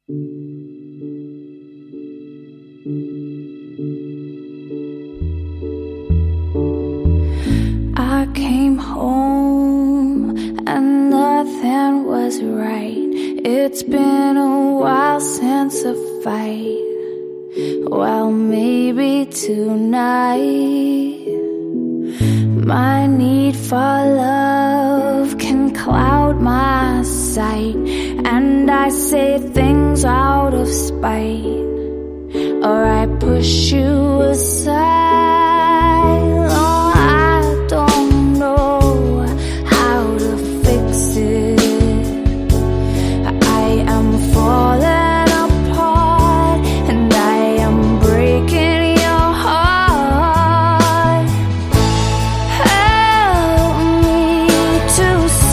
I came home and nothing was right. It's been a while since a fight. Well, maybe tonight. My need for love can cloud my sight, and I say things out of spite, or I push you aside. Oh, I don't know how to fix it. I am falling apart, and I am breaking your heart. Help me to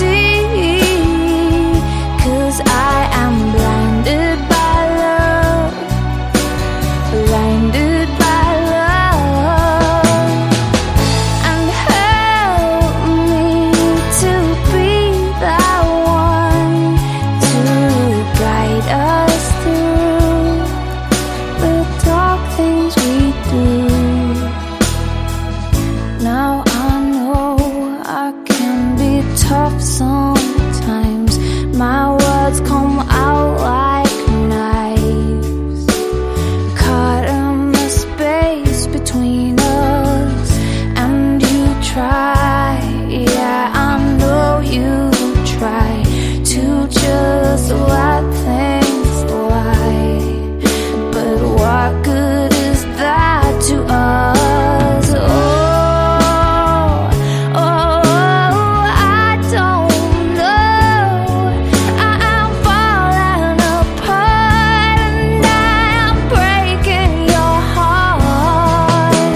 see, 'cause I am blinded by love, blinded by love. And help me to be that one to guide us through the dark things we do. Now I know I can be tough sometimes. My words come out like knives, caught in the space between us. And you try, yeah, I know you try to just let things lie. But what good is that to us? I don't know. I am falling apart, and I am breaking your heart.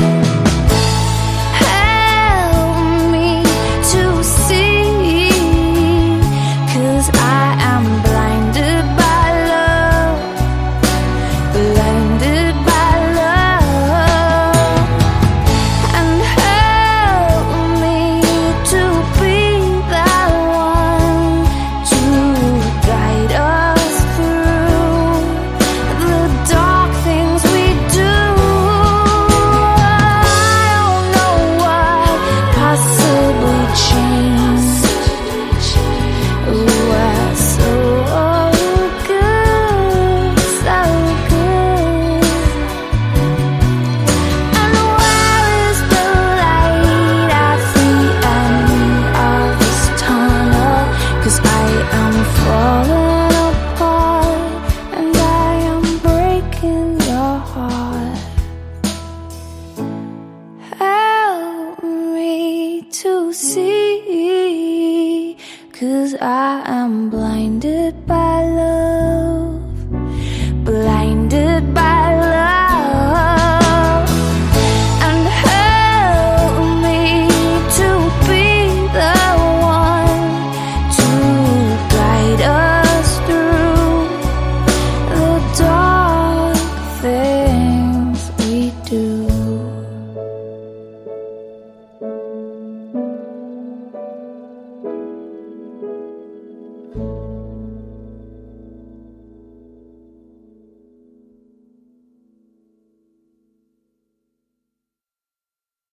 Help me to see, 'cause I am blinded by love, blinded by love. And help me to be that one to guide us through the dark things we do. I don't know what possibly changed. We're so good, so good. And where is the light at the end of this tunnel? 'Cause I am falling apart, and I am breaking your heart. Help me to see, 'cause I am blinded